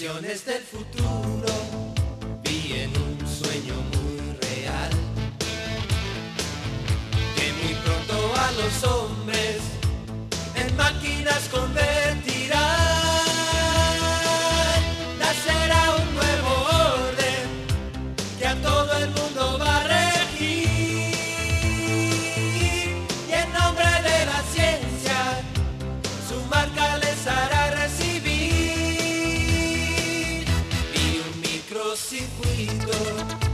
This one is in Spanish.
visiones del futuro, vi en un sueño muy real, que muy pronto a los hombres en máquinas convertirán. Nacerá un nuevo orden que a todo el mundo va a regir, y en nombre de la ciencia su marca les hará recibir. Y un microcircuito